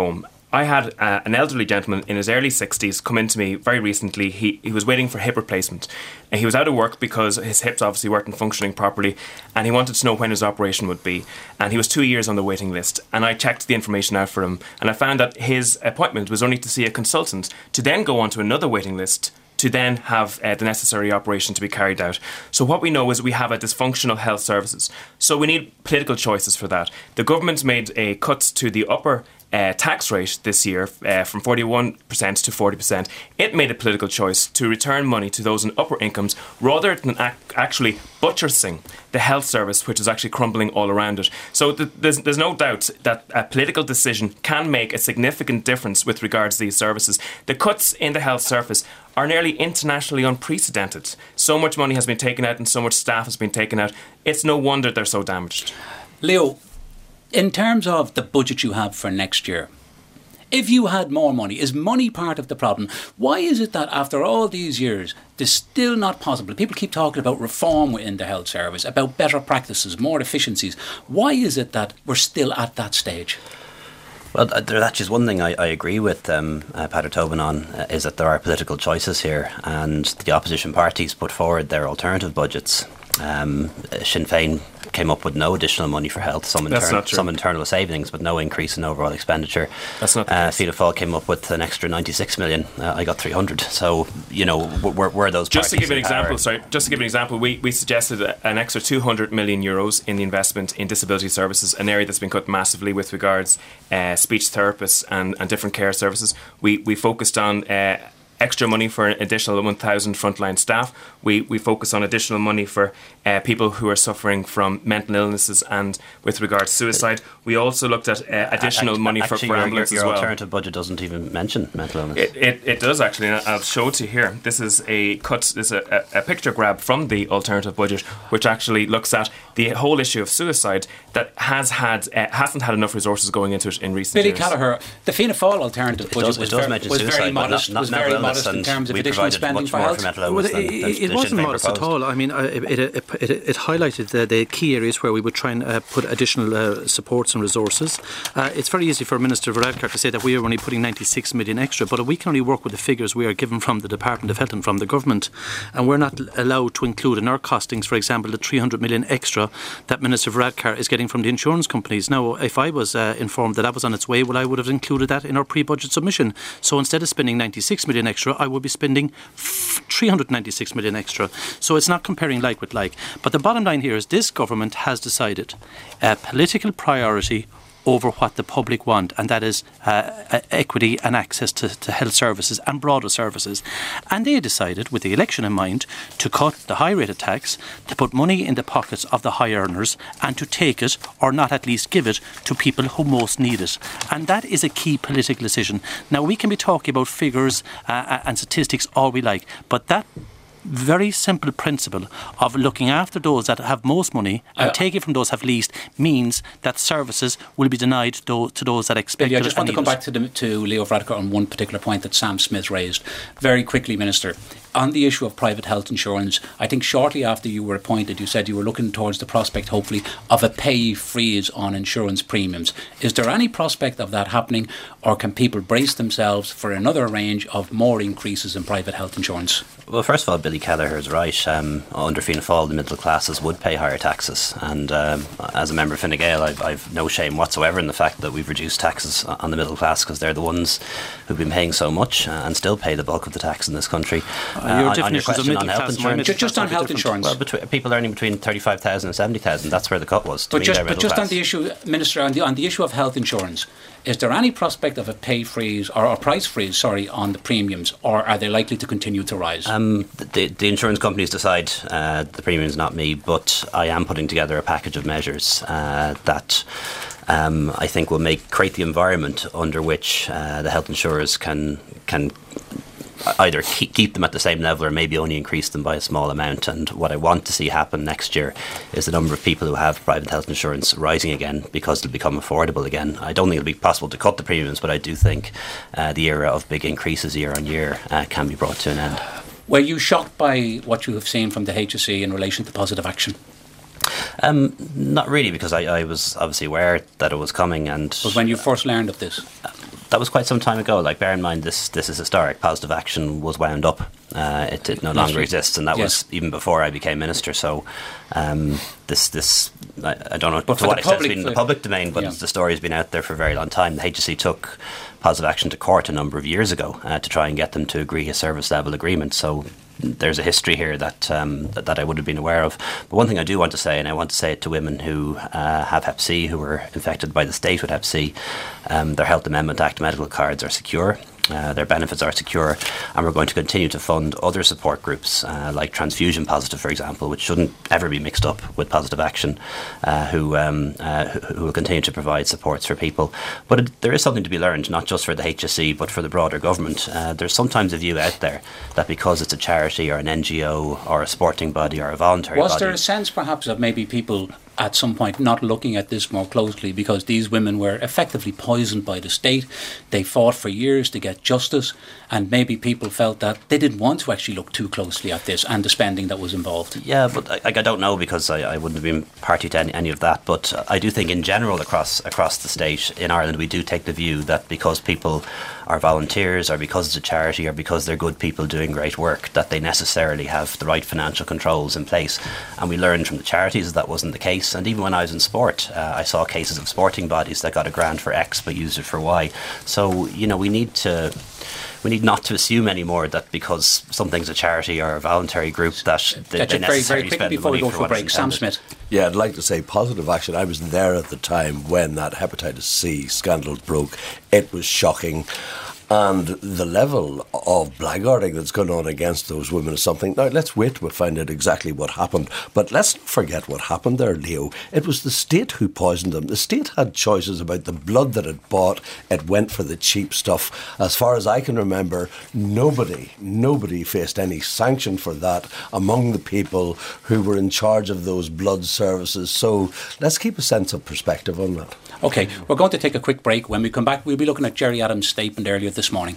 I had uh, an elderly gentleman in his early sixties come into me very recently. He, he was waiting for hip replacement. And he was out of work because his hips obviously weren't functioning properly, and he wanted to know when his operation would be. And he was two years on the waiting list. And I checked the information out for him, and I found that his appointment was only to see a consultant, to then go on to another waiting list, to then have uh, the necessary operation to be carried out. So what we know is we have a dysfunctional health services. So we need political choices for that. The government made a cut to the upper Uh, tax rate this year uh, from forty-one percent to forty percent. It made a political choice to return money to those in upper incomes rather than ac- actually buttressing the health service, which is actually crumbling all around it. So th- there's, there's no doubt that a political decision can make a significant difference with regards to these services. The cuts in the health service are nearly internationally unprecedented. So much money has been taken out and so much staff has been taken out. It's no wonder they're so damaged. Leo, in terms of the budget you have for next year, if you had more money, is money part of the problem? Why is it that after all these years, it's still not possible? People keep talking about reform within the health service, about better practices, more efficiencies. Why is it that we're still at that stage? Well, that's just one thing I, I agree with um, uh, Patrick Tobin on, uh, is that there are political choices here, and the opposition parties put forward their alternative budgets. Um, Sinn Féin came up with no additional money for health, some, inter- some internal savings, but no increase in overall expenditure. That's not the uh, case. Fianna Fáil came up with an extra ninety-six million. Uh, I got three hundred. So, you know, where, where are those Just to give an example, power? sorry, just to give an example, we, we suggested an extra two hundred million euros in the investment in disability services, an area that's been cut massively with regards uh, speech therapists and, and different care services. We we focused on uh, extra money for an additional one thousand frontline staff. We we focus on additional money for uh, people who are suffering from mental illnesses and with regards to suicide. We also looked at uh, additional Actually, money for, actually for your, ambulance your, as your well. alternative budget doesn't even mention mental illness. It, it, it does actually, and I'll show it to you here. This is a cut. This is a, a picture grab from the alternative budget, which actually looks at the whole issue of suicide that has had uh, hasn't had enough resources going into it in recent Billy years. Billy Callagher, the Fianna Fáil alternative It budget does, was, it does ver- mention was suicide, very but modest. not, was not very mental modest illness, in terms of we additional provided spending much for more health. for mental illness Well, than, it, than, it than wasn't Sinn Féin modest at proposed. all. I mean, uh, it, it, it, it highlighted the, the key areas where we would try and uh, put additional uh, supports and resources. Uh, it's very easy for Minister Varadkar to say that we are only putting ninety-six million extra, but we can only work with the figures we are given from the Department of Health and from the government, and we're not allowed to include in our costings, for example, the three hundred million extra that Minister Varadkar is getting from the insurance companies. Now, if I was uh, informed that that was on its way, well, I would have included that in our pre-budget submission. So instead of spending ninety-six million extra, I would be spending three hundred ninety-six million extra. So it's not comparing like with like. But the bottom line here is this government has decided a political priority over what the public want, and that is uh, equity and access to, to health services and broader services. And they decided, with the election in mind, to cut the high rate of tax, to put money in the pockets of the high earners, and to take it, or not at least give it, to people who most need it. And that is a key political decision. Now, we can be talking about figures uh, and statistics all we like, but that very simple principle of looking after those that have most money and uh, taking from those who have least means that services will be denied to, to those that expect it. I just want to come back to, the, to Leo Varadkar on one particular point that Sam Smith raised. Very quickly, Minister, on the issue of private health insurance, I think shortly after you were appointed, you said you were looking towards the prospect, hopefully, of a pay freeze on insurance premiums. Is there any prospect of that happening, or can people brace themselves for another range of more increases in private health insurance? Well, first of all, Billy Kelleher is right. Um, under Fianna Fáil, the middle classes would pay higher taxes. And um, as a member of Fine Gael, I've, I've no shame whatsoever in the fact that we've reduced taxes on the middle class, because they're the ones who've been paying so much uh, and still pay the bulk of the tax in this country. Uh, your on, definitions on your question of middle on health class, insurance, just, just on health different. insurance. Well, between, people earning between thirty-five thousand and seventy thousand, that's where the cut was. To but me, just, they're but just class. on the issue, Minister, on the, on the issue of health insurance, is there any prospect of a pay freeze or a price freeze, sorry, on the premiums, or are they likely to continue to rise? Um, the, the insurance companies decide uh, the premiums, not me, but I am putting together a package of measures uh, that um, I think will make create the environment under which uh, the health insurers can can either keep, keep them at the same level or maybe only increase them by a small amount. And what I want to see happen next year is the number of people who have private health insurance rising again, because it'll become affordable again. I don't think it'll be possible to cut the premiums, but I do think uh, the era of big increases year on year uh, can be brought to an end. Were you shocked by what you have seen from the H S E in relation to positive action? Um, not really, because I, I was obviously aware that it was coming. And was when you first learned of this? Uh, that was quite some time ago. Like, bear in mind, this this is historic. Positive Action was wound up. Uh, it, it no longer exists, and that yes. was even before I became minister. So um, this this I, I don't know but to what extent it's been in the public domain, but yeah. the story has been out there for a very long time. The H S E took Positive Action to court a number of years ago uh, to try and get them to agree a service level agreement. So there's a history here that, um, that that I would have been aware of. But one thing I do want to say, and I want to say it to women who uh, have Hep C, who were infected by the state with Hep C, um, their Health Amendment Act medical cards are secure. Uh, their benefits are secure, and we're going to continue to fund other support groups uh, like Transfusion Positive, for example, which shouldn't ever be mixed up with Positive Action, uh, who, um, uh, who will continue to provide supports for people. But it, there is something to be learned, not just for the H S E but for the broader government. Uh, there's sometimes a view out there that because it's a charity or an N G O or a sporting body or a voluntary was body... Was there a sense perhaps of maybe people at some point not looking at this more closely because these women were effectively poisoned by the state? They fought for years to get justice, and maybe people felt that they didn't want to actually look too closely at this and the spending that was involved. Yeah, but I, I don't know, because I, I wouldn't have been party to any, any of that, but I do think in general across across the state in Ireland we do take the view that because people are volunteers or because it's a charity or because they're good people doing great work, that they necessarily have the right financial controls in place. And we learned from the charities that wasn't the case. And even when I was in sport, uh, I saw cases of sporting bodies that got a grant for X but used it for Y. So, you know, we need to we need not to assume anymore that because something's a charity or a voluntary group that they, they necessarily very, very spend the before money we go for for a what break. it's Sam intended. Smith. Yeah, I'd like to say Positive Action. I was there at the time when that hepatitis C scandal broke. It was shocking. And the level of blackguarding that's going on against those women is something. Now, let's wait to find out exactly what happened. But let's not forget what happened there, Leo. It was the state who poisoned them. The state had choices about the blood that it bought. It went for the cheap stuff. As far as I can remember, nobody, nobody faced any sanction for that among the people who were in charge of those blood services. So let's keep a sense of perspective on that. OK, we're going to take a quick break. When we come back, we'll be looking at Gerry Adams' statement earlier this morning.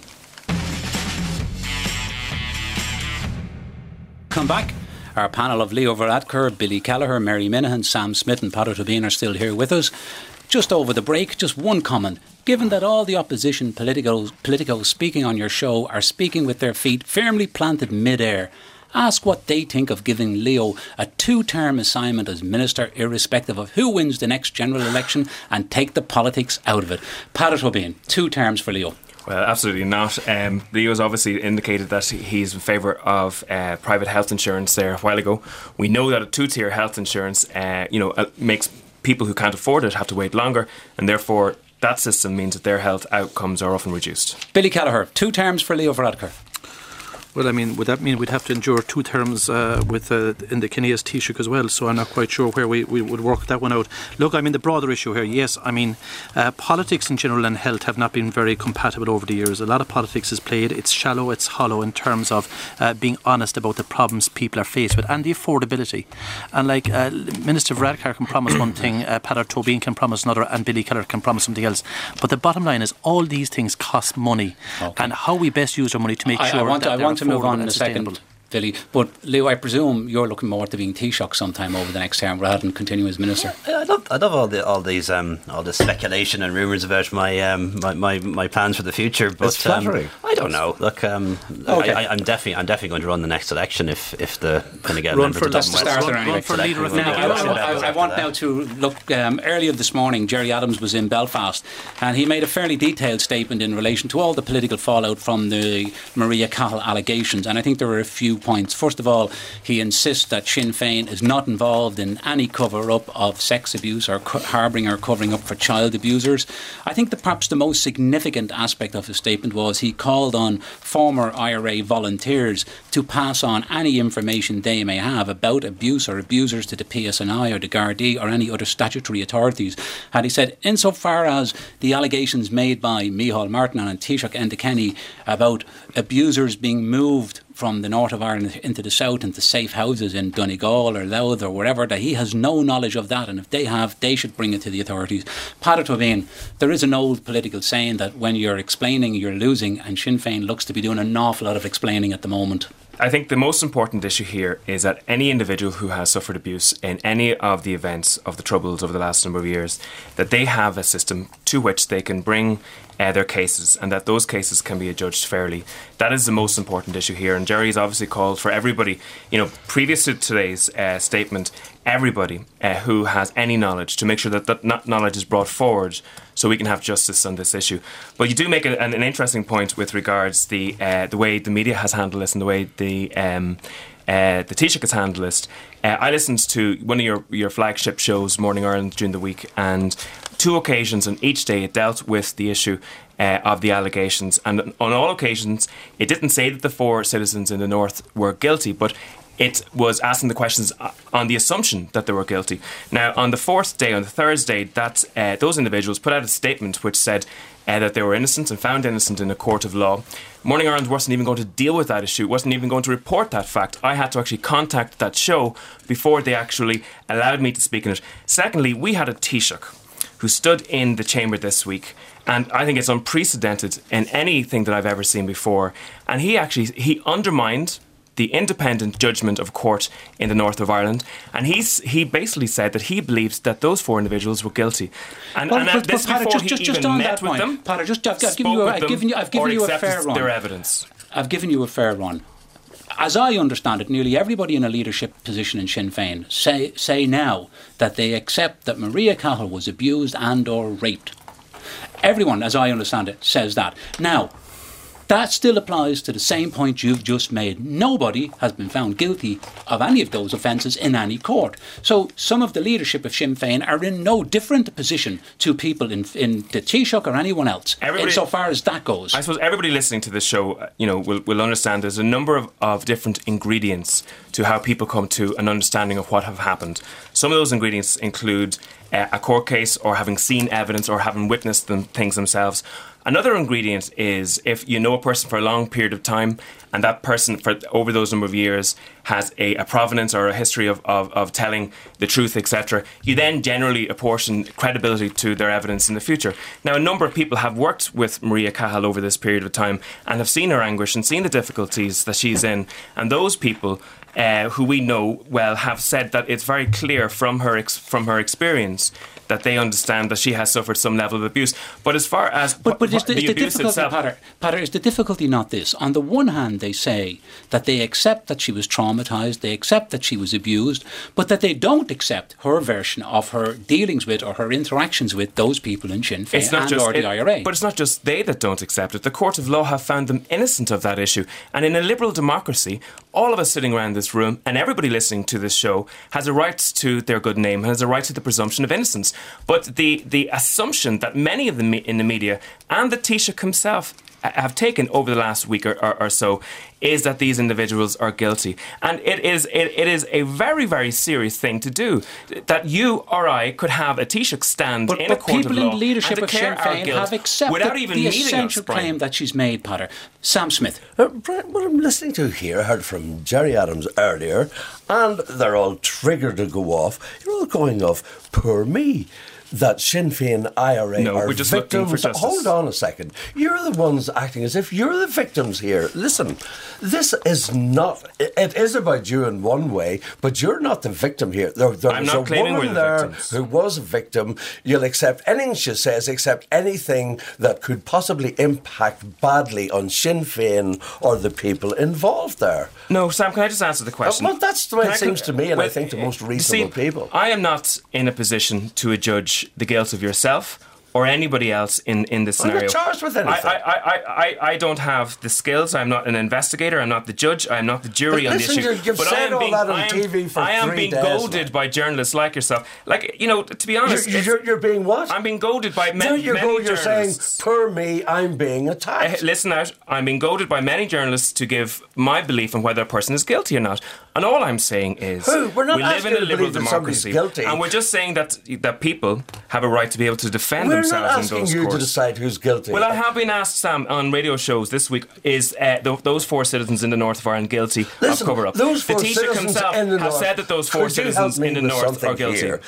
Come back. Our panel of Leo Varadkar, Billy Kelleher, Mary Minahan, Sam Smith and Peadar Tóibín are still here with us. Just over the break, just one comment. Given that all the opposition politicos, politicos speaking on your show are speaking with their feet firmly planted mid-air, ask what they think of giving Leo a two-term assignment as minister, irrespective of who wins the next general election, and take the politics out of it. Peadar Tóibín, two terms for Leo. Well, absolutely not. Um, Leo's obviously indicated that he's in favour of uh, private health insurance there a while ago. We know that a two-tier health insurance, uh, you know, uh, makes people who can't afford it have to wait longer, and therefore that system means that their health outcomes are often reduced. Billy Kelleher, two terms for Leo Varadkar. Well, I mean, would that mean we'd have to endure two terms uh, with uh, in the Kinneas Taoiseach as well? So I'm not quite sure where we, we would work that one out. Look, I mean, the broader issue here, yes, I mean, uh, politics in general and health have not been very compatible over the years. A lot of politics is played. It's shallow, it's hollow in terms of uh, being honest about the problems people are faced with and the affordability. And like uh, Minister Varadkar can promise one thing, uh, Peadar Tóibín can promise another, and Billy Kelleher can promise something else. But the bottom line is all these things cost money, okay. And how we best use our money to make I, sure I want that to, they're I want to move on in a sustainable. second, Billy. But Leo, I presume you're looking more to being Taoiseach sometime over the next term rather than continue as minister. Yeah, I love, I love all the all these um, all this speculation and rumours about my, um, my my my plans for the future. But it's flattering. Um, I don't know. Look, um, okay. I, I, I'm definitely I'm definitely going to run the next election if if the kind of get run member for of Dublin West. run, run for leader of now, I, I, I want now to look. Um, earlier this morning, Gerry Adams was in Belfast, and he made a fairly detailed statement in relation to all the political fallout from the Maria Cahill allegations. And I think there were a few points. First of all, he insists that Sinn Féin is not involved in any cover-up of sex abuse or co- harbouring or covering up for child abusers. I think that perhaps the most significant aspect of his statement was he called on former I R A volunteers to pass on any information they may have about abuse or abusers to the P S N I or the Gardaí or any other statutory authorities. And he said, insofar as the allegations made by Micheál Martin and Taoiseach Enda Kenny about abusers being moved from the north of Ireland into the south into safe houses in Donegal or Louth or wherever, that he has no knowledge of that, and if they have, they should bring it to the authorities. Peadar Tóibín, there is an old political saying that when you're explaining, you're losing, and Sinn Féin looks to be doing an awful lot of explaining at the moment. I think the most important issue here is that any individual who has suffered abuse in any of the events of the Troubles over the last number of years, that they have a system to which they can bring uh, their cases, and that those cases can be adjudged fairly. That is the most important issue here. And Jerry's obviously called for everybody, you know, previous to today's uh, statement, everybody uh, who has any knowledge to make sure that that knowledge is brought forward so we can have justice on this issue. But you do make a, an, an interesting point with regards the uh, the way the media has handled this and the way the um, uh, the Taoiseach has handled this. Uh, I listened to one of your, your flagship shows, Morning Ireland, during the week, and two occasions on each day it dealt with the issue uh, of the allegations. And on all occasions, it didn't say that the four citizens in the north were guilty, but it was asking the questions on the assumption that they were guilty. Now, on the fourth day, on the Thursday, that uh, those individuals put out a statement which said uh, that they were innocent and found innocent in a court of law. Morning Ireland wasn't even going to deal with that issue, wasn't even going to report that fact. I had to actually contact that show before they actually allowed me to speak in it. Secondly, we had a Taoiseach who stood in the chamber this week, and I think it's unprecedented in anything that I've ever seen before, and he actually, he undermined the independent judgment of court in the north of Ireland, and he's he basically said that he believes that those four individuals were guilty. And, well, and but, this but, Peter, before just, he just, even just on met that with point, them, Peter, just I've, I've given you, I've given you, I've given you a fair run. Their evidence. I've given you a fair run. As I understand it, nearly everybody in a leadership position in Sinn Féin say say now that they accept that Maria Cahill was abused and or raped. Everyone, as I understand it, says that. Now, that still applies to the same point you've just made. Nobody has been found guilty of any of those offences in any court. So some of the leadership of Sinn Féin are in no different position to people in, in the Taoiseach or anyone else, insofar as that goes. I suppose everybody listening to this show, you know, will, will understand there's a number of, of different ingredients to how people come to an understanding of what have happened. Some of those ingredients include uh, a court case, or having seen evidence, or having witnessed them, things themselves. Another ingredient is if you know a person for a long period of time, and that person for over those number of years has a, a provenance or a history of, of, of telling the truth, et cetera, you then generally apportion credibility to their evidence in the future. Now, a number of people have worked with Maria Cahill over this period of time and have seen her anguish and seen the difficulties that she's in, and those people uh, who we know well have said that it's very clear from her ex- from her experience that they understand that she has suffered some level of abuse. But as far as but, but is the, the, is the abuse difficulty, itself, Pater, Pater, is the difficulty not this? On the one hand, they say that they accept that she was traumatised, they accept that she was abused, but that they don't accept her version of her dealings with or her interactions with those people in Sinn Féin and just, or the it, I R A. But it's not just they that don't accept it. The court of law have found them innocent of that issue. And in a liberal democracy, all of us sitting around this room and everybody listening to this show has a right to their good name and has a right to the presumption of innocence. But the the assumption that many of the me- in the media and the Taoiseach himself have taken over the last week or, or, or so is that these individuals are guilty. And it is it, it is a very, very serious thing to do. That you or I could have a Taoiseach stand but, in but a court of law people in the leadership of Sinn declare our Féin guilt have accepted without even the meeting essential us, Brian. claim that she's made, Pater. Sam Smith. Uh, Brian, what I'm listening to here, I heard from Jerry Adams earlier, and they're all triggered to go off. You're all going off, poor me. That Sinn Féin I R A no, are we're just victims. looking for justice. Hold on a second. You're the ones acting as if you're the victims here. Listen, this is not. It is about you in one way, but you're not the victim here. There, there I'm was not a claiming woman we're the there victims. who was a victim. You'll accept anything she says, accept anything that could possibly impact badly on Sinn Féin or the people involved there. No, Sam, can I just answer the question? Uh, well, that's the way Can it I- seems to me, and well, I think to most you reasonable see, people. I am not in a position to adjudge the guilt of yourself or anybody else in, in this I'm not scenario. charged with anything. I, I, I, I, I don't have the skills. I'm not an investigator. I'm not the judge. I'm not the jury But on listen, the issue. you're- you've but said I am all being, that on I am, T V for I am three being days goaded now. by journalists like yourself. Like, you know, to be honest, You're, it's- you're, you're being what? I'm being goaded by ma- No, you're, many go, you're saying, journalists. poor me, I'm being attacked. Uh, listen out, I'm being goaded by many journalists to give my belief on whether a person is guilty or not. And all I'm saying is Who? We're not we live asking in a you to liberal believe that somebody's democracy. guilty. And we're just saying that that people have a right to be able to defend We're themselves not in asking those you courts. to decide who's guilty. Well, I have been asked, Sam, on radio shows this week, is uh, th- those four citizens in the north of Ireland guilty Listen, of cover-up? Those The four Taoiseach citizens himself in the has north, said that those four could you citizens help me in the with north something are guilty. Here?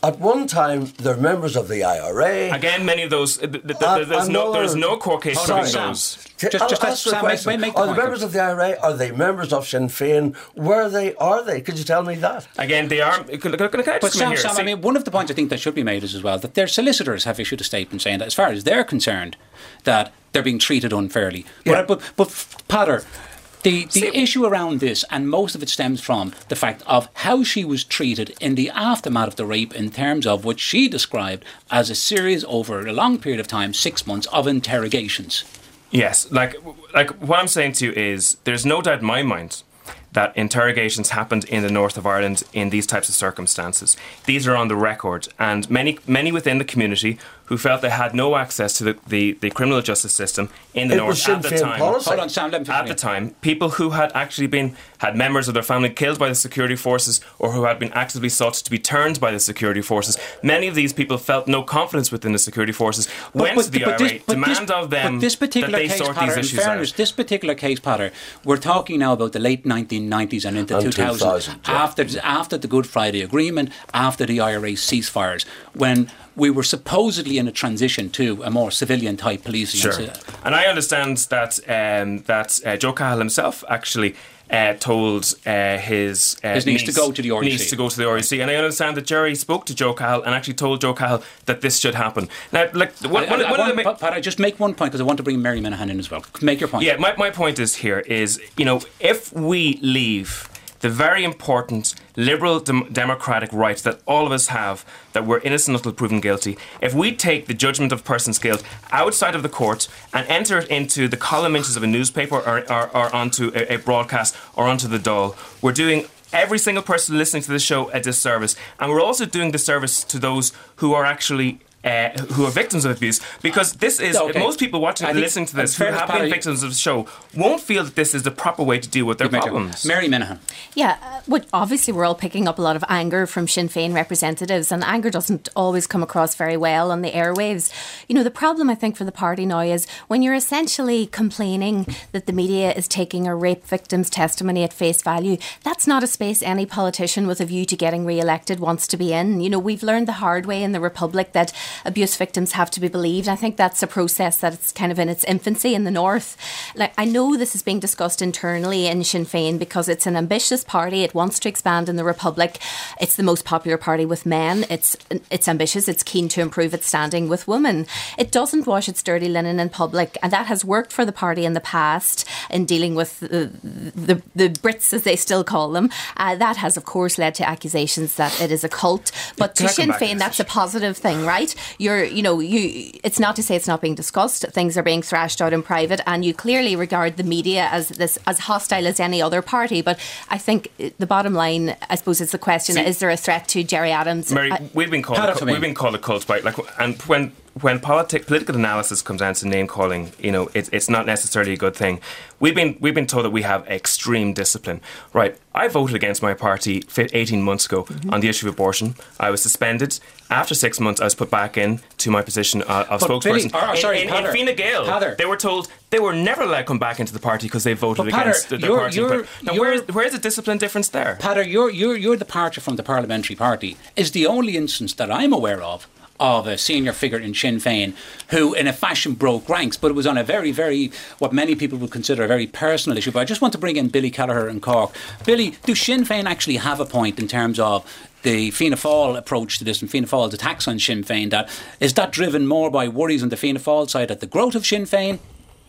At one time, they're members of the I R A. Again, many of those. Th- th- th- Uh, there's no. another- There's no court case Sorry, proving Sam. those. Just, Just- just I'll let ask the Sam make- question. make the Are they point. members of the I R A? Are they members of Sinn Féin? Where they are they? Could you tell me that? Again, they are. Can, can, can I just But come in Sam, here? Sam, See- I mean, one of the points I think that should be made is as well that their solicitors have issued a statement saying that as far as they're concerned, that they're being treated unfairly. Yeah. But, but, but Patter, the, the See- issue around this, and most of it stems from the fact of how she was treated in the aftermath of the rape in terms of what she described as a series over a long period of time, six months, of interrogations. Yes, like like what I'm saying to you is there's no doubt in my mind that interrogations happened in the north of Ireland in these types of circumstances. These are on the record, and many many within the community who felt they had no access to the, the, the criminal justice system in the It north was Sinn at the Féin time. policy. Hold on, Sam, let me At the time, people who had actually been had members of their family killed by the security forces, or who had been actively sought to be turned by the security forces. Many of these people felt no confidence within the security forces. Went to the I R A, this- but demand this- of them but this particular that they case, sort Patter, these in issues fairness, out. this particular case, Patter, we're talking now about the late nineteen nineties and into And two thousand, two thousand, yeah. after after the Good Friday Agreement, after the I R A ceasefires, when we were supposedly in a transition to a more civilian type policing. Sure. And I understand that um, that uh, Joe Cahill himself actually uh, told uh, his uh, His niece to go to the R E C. niece to go to the R E C, and I understand that Jerry spoke to Joe Cahill and actually told Joe Cahill that this should happen. Now, like one, I, one, I, one I of the want, ma- Pat, I just make one point because I want to bring Mary Minahan in as well. Make your point. yeah, my my point is here is you know if we leave the very important liberal dem- democratic right that all of us have, that we're innocent until proven guilty, if we take the judgment of person's guilt outside of the court and enter it into the column inches of a newspaper or, or, or onto a, a broadcast or onto the Dáil, we're doing every single person listening to this show a disservice. And we're also doing disservice to those who are actually Uh, who are victims of abuse, because this is Okay. most people watching I and think- listening to this in who fairness, have been Paddy- victims of the show won't feel that this is the proper way to deal with their You've made your- problems. Mary Minahan. Yeah, uh, well, obviously we're all picking up a lot of anger from Sinn Féin representatives, and anger doesn't always come across very well on the airwaves. You know, the problem I think for the party now is when you're essentially complaining that the media is taking a rape victim's testimony at face value, that's not a space any politician with a view to getting re-elected wants to be in. You know, we've learned the hard way in the Republic that abuse victims have to be believed. I think that's a process that it's kind of in its infancy in the north. Like, I know this is being discussed internally in Sinn Féin because it's an ambitious party. It wants to expand in the Republic. It's the most popular party with men. It's it's ambitious. It's keen to improve its standing with women. It doesn't wash its dirty linen in public, and that has worked for the party in the past in dealing with the the, the Brits, as they still call them. Uh, that has, of course, led to accusations that it is a cult. But Can to I come Sinn back to Féin, this? that's a positive thing, right? You're, you know, you. It's not to say it's not being discussed. Things are being thrashed out in private, and you clearly regard the media as this as hostile as any other party. But I think the bottom line, I suppose, is the question: See, is there a threat to Jerry Adams? Mary, I, we've been called Pat a, it for cu- me. we've been called a cult by like, and when when politic political analysis comes down to name calling, you know, it's it's not necessarily a good thing. We've been we've been told that we have extreme discipline. Right, I voted against my party eighteen months ago mm-hmm. on the issue of abortion. I was suspended. After six months, I was put back in to my position uh, of But spokesperson. Billy, oh, sorry, in, in, Peadar, in Fine Gael, Peadar. they were told they were never allowed to come back into the party because they voted But Peadar, against the, the you're- party. you're- Now, you're- where's, where's the discipline difference there? Patter, your your your departure from the parliamentary party is the only instance that I'm aware of of a senior figure in Sinn Féin who in a fashion broke ranks, but it was on a very, very, what many people would consider a very personal issue. But I just want to bring in Billy Kelleher in Cork. Billy, do Sinn Féin actually have a point in terms of the Fianna Fáil approach to this and Fianna Fáil's attacks on Sinn Féin? That, is that driven more by worries on the Fianna Fáil side at the growth of Sinn Féin?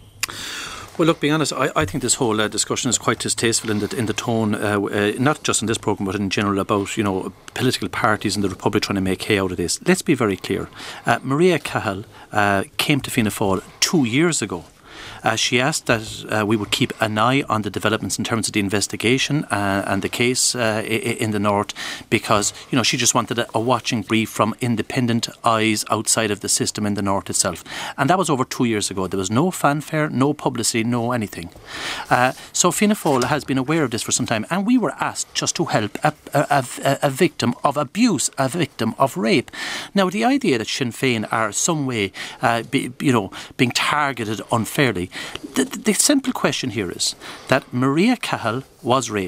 Well, look, being honest, I, I think this whole uh, discussion is quite distasteful in the, in the tone, uh, uh, not just in this programme, but in general about, you know, political parties in the Republic trying to make hay out of this. Let's be very clear. Uh, Maria Cahill uh, came to Fianna Fáil two years ago. Uh, she asked that uh, we would keep an eye on the developments in terms of the investigation uh, and the case uh, in the north, because, you know, she just wanted a, a watching brief from independent eyes outside of the system in the north itself. And that was over two years ago. There was no fanfare, no publicity, no anything. Uh, so Fianna Fáil has been aware of this for some time, and we were asked just to help a, a, a, a victim of abuse, a victim of rape. Now, the idea that Sinn Féin are some way, uh, be, you know, being targeted unfairly, The, the simple question here is that Maria Cahill was raped.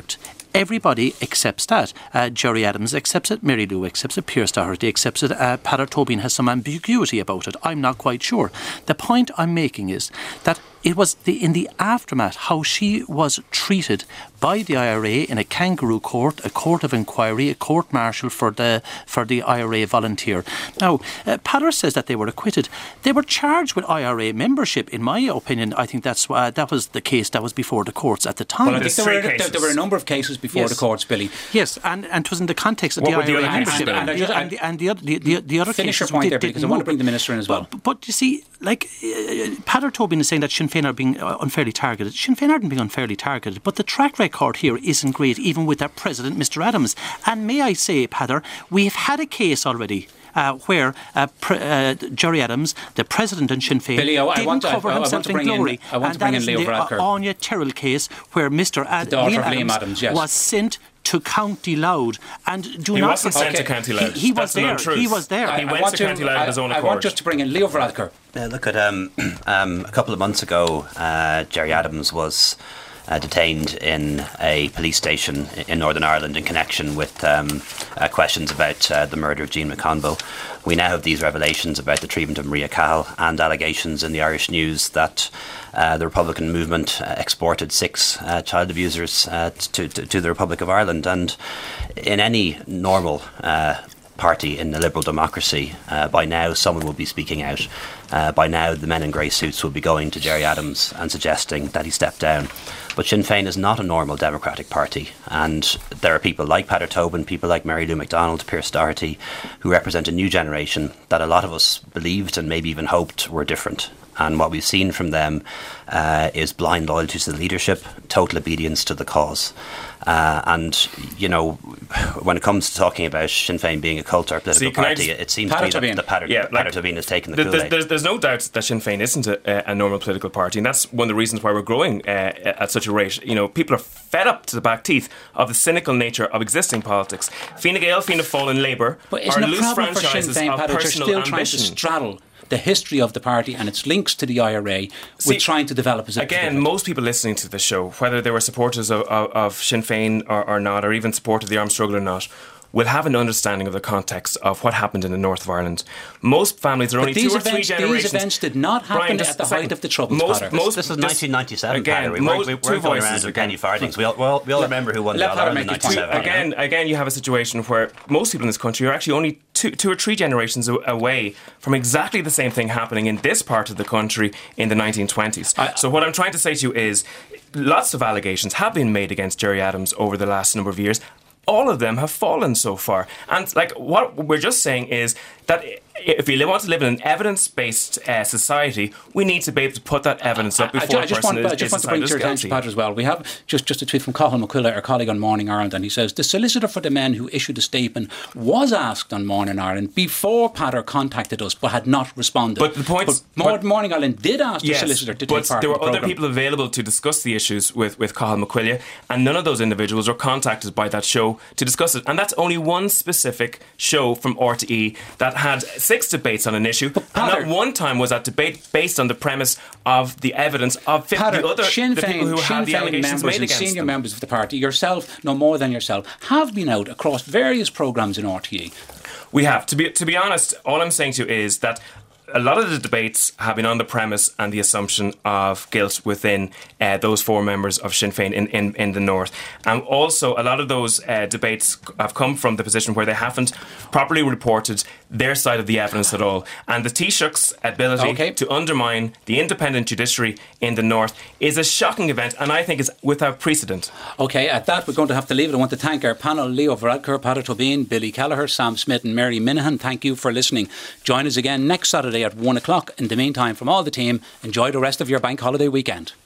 everybody accepts that. Uh, Gerry Adams accepts it, Mary Lou accepts it, Pearse Doherty accepts it, uh, Peadar Tóibín has some ambiguity about it. I'm not quite sure. The point I'm making is that it was the, in the aftermath how she was treated by the I R A in a kangaroo court, a court of inquiry, a court martial for the for the I R A volunteer. Now, uh, Peadar says that they were acquitted. They were charged with I R A membership. In my opinion, I think that's uh, that was the case that was before the courts at the time. Well, I think there were, there, there were a number of cases before yes. the courts, Billy. Yes, and, and it was in the context of what the I R A the membership. And, and, and, and, the, and the other, the, the, the other finish cases your point did, there, because I want to bring the minister in as well. But, but you see, like uh, Peadar Tóibín is saying that Sinn Féin are being uh, unfairly targeted. Sinn Féin aren't being unfairly targeted, but the track record here isn't great, even with their president, Mister Adams. And may I say, Peadar, we've had a case already uh, where uh, pre- uh, Gerry Adams, the president in Sinn Féin, Billy, oh, didn't I want, cover I, I himself want in glory. In, I want and to bring in Leo the Varadkar. uh, Anya Tyrrell case where Mister Ad- daughter Liam of Liam Adams, Adams, yes. was sent to County Loud, and do he not wasn't sent okay. to County Loud. He, he was That's there. the He was there. He I, went I to, to County Loud I, on his own I accord. want just to bring in Leo Varadkar. Yeah, look at um, um, a couple of months ago, uh, Gerry Adams was uh, detained in a police station in Northern Ireland in connection with um, uh, questions about uh, the murder of Jean McConville. We now have these revelations about the treatment of Maria Cahill and allegations in the Irish News that uh, the Republican movement uh, exported six uh, child abusers uh, to, to, to the Republic of Ireland. And in any normal uh, party in a liberal democracy, uh, by now someone will be speaking out. Uh, by now the men in grey suits will be going to Gerry Adams and suggesting that he step down. But Sinn Féin is not a normal democratic party, and there are people like Peadar Tóibín, people like Mary Lou McDonald, Pearse Doherty, who represent a new generation that a lot of us believed and maybe even hoped were different. And what we've seen from them uh, is blind loyalty to the leadership, total obedience to the cause. Uh, and, you know, when it comes to talking about Sinn Féin being a cult or a political See, party, just, it seems to me that, that Peadar, yeah, like, Peadar Tóibín has taken the th- Kool-Aid. There's, there's no doubt that Sinn Féin isn't a, a normal political party, and that's one of the reasons why we're growing uh, at such a rate. You know, people are fed up to the back teeth of the cynical nature of existing politics. Fine Gael, Fianna Fáil and Labour but isn't are a loose problem for Sinn franchises Féin, of Peadar, personal still ambition. Trying to straddle the history of the party and its links to the I R A See, with trying to develop as a again, most people listening to the show, whether they were supporters of, of, of Sinn Féin or, or not, or even supported the armed struggle or not, will have an understanding of the context of what happened in the north of Ireland. Most families are but only these two or events, three generations. These events did not happen Brian, at the height of the Troubles. Most, most, this is nineteen ninety-seven. Again, we most, weren't, we weren't going around with Penny Farthings. We all, we all, we all remember who won the All Ireland in ninety-seven. Again, again, you have a situation where most people in this country are actually only two, two or three generations away from exactly the same thing happening in this part of the country in the nineteen twenties. I, so what I'm trying to say to you is, lots of allegations have been made against Gerry Adams over the last number of years. All of them have fallen so far. And like what we're just saying is that if we want to live in an evidence-based uh, society, we need to be able to put that evidence up before I, I, I just a person want, is, I just is want to bring to your attention, Pat, as well. We have just, just a tweet from Cathal McQuillan, our colleague on Morning Ireland, and he says, the solicitor for the men who issued the statement was asked on Morning Ireland before Peadar contacted us but had not responded. But the point but but Morning Ireland did ask yes, the solicitor to but take part there in were the other programme. people available to discuss the issues with, with Cathal McQuillan, and none of those individuals were contacted by that show to discuss it. And that's only one specific show from R T E that had six debates on an issue, but and not one time was that debate based on the premise of the evidence of fifty Peadar, other Sinn the people Féin, who Sinn had the Féin allegations members made and against senior them. members of the party, yourself no more than yourself, have been out across various programmes in R T E. We have. To be to be honest, all I'm saying to you is that a lot of the debates have been on the premise and the assumption of guilt within uh, those four members of Sinn Féin in, in, in the north. And also, a lot of those uh, debates have come from the position where they haven't properly reported their side of the evidence at all. And the Taoiseach's ability okay. to undermine the independent judiciary in the north is a shocking event, and I think is without precedent. OK, at that we're going to have to leave it. I want to thank our panel, Leo Varadkar, Peadar Tóibín, Billy Kelleher, Sam Smith and Mary Minahan. Thank you for listening. Join us again next Saturday at one o'clock. In the meantime, from all the team, enjoy the rest of your bank holiday weekend.